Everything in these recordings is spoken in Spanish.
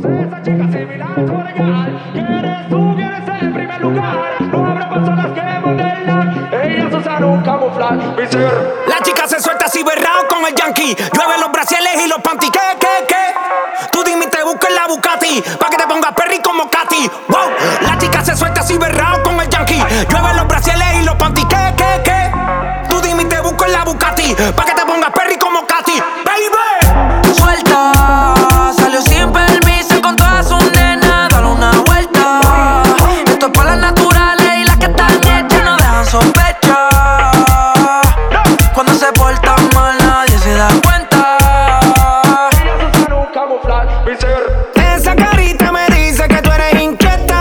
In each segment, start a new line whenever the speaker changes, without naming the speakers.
Esa chica similar, tu legal. ¿Quieres tú? ¿Quieres en primer lugar? No habrá personas que modelan. Ellas usan un camuflaje.
La chica se suelta así berrao con el yankee. Llueve los brasieles y los panty. ¿Qué? Tú dime y te busco en la Bugatti pa' que te pongas perry como Katy. Wow. La chica se suelta así berrao con el yankee. Llueve los brasieles y los panty. ¿Qué? Tú dime y te busco en la Bugatti pa' que te pongas perry como Katy. Baby.
Suelta, salió sin permiso con todas sus nenas. Dale una vuelta. Esto es para las naturales y las que están hechas no dejan sospecha. Cuando se portan mal nadie se da cuenta.
Ellas usan un camuflaje.
Esa carita me dice que tú eres inquieta.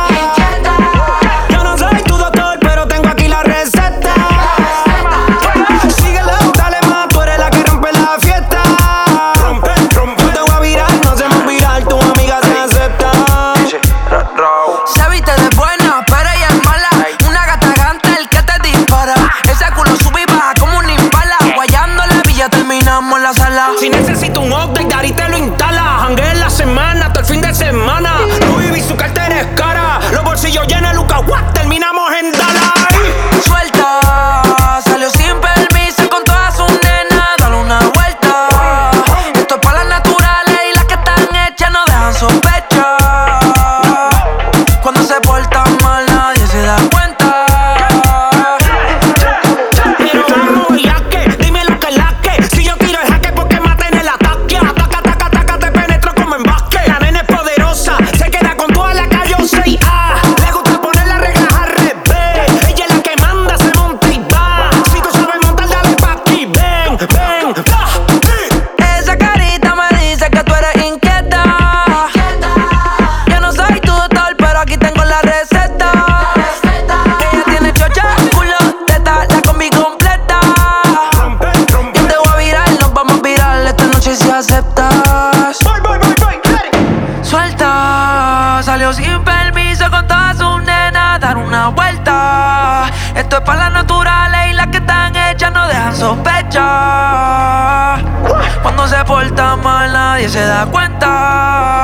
Yo no soy tu doctor, pero tengo aquí la receta. Síguelo, dale más, tú eres la que rompe la fiesta. Rompe. Te voy a virar, no se me viral, tu amiga se acepta.
Se viste de buena, pero ella es mala. Una gata gante, el que te dispara. Ese culo sube y baja como un impala. Guayando la villa, terminamos en la sala.
Si necesito un update, Dari te lo instala. Jangué en la semana, hasta el fin de semana. Louis V, su cartera es cara. Los bolsillos llenos de Lucas, what? Terminamos en Dalai.
Suelta, salió sin permiso con todas sus nenas. Dale una vuelta. Esto es para las naturales y las que están hechas no dejan sospecha. Cuando se portan mal nadie se da cuenta.
Pero vamos, ya que, dime lo que es la que. Si yo tiro el jaque, porque mata en el ataque. Taca, te penetro como en básquet. La nena es poderosa, se queda con toda la calle 6A. Le gusta poner las reglas al revés. Ella es la que manda, se monta y va. Si tú sabes montar, dale pa' aquí. Ven,
Esa carita me dice que tú eres inquieta. Yo no soy tu doctor, pero aquí tengo la receta. Ella tiene chocha, culo, teta, la combi completa. Yo te voy a virar, nos vamos a virar esta noche si aceptas. Suelta, salió sin permiso con todas sus nenas. Dar una vuelta. Esto es para las naturales y las que están hechas no dejan sospecha. Cuando se porta mal nadie se da cuenta.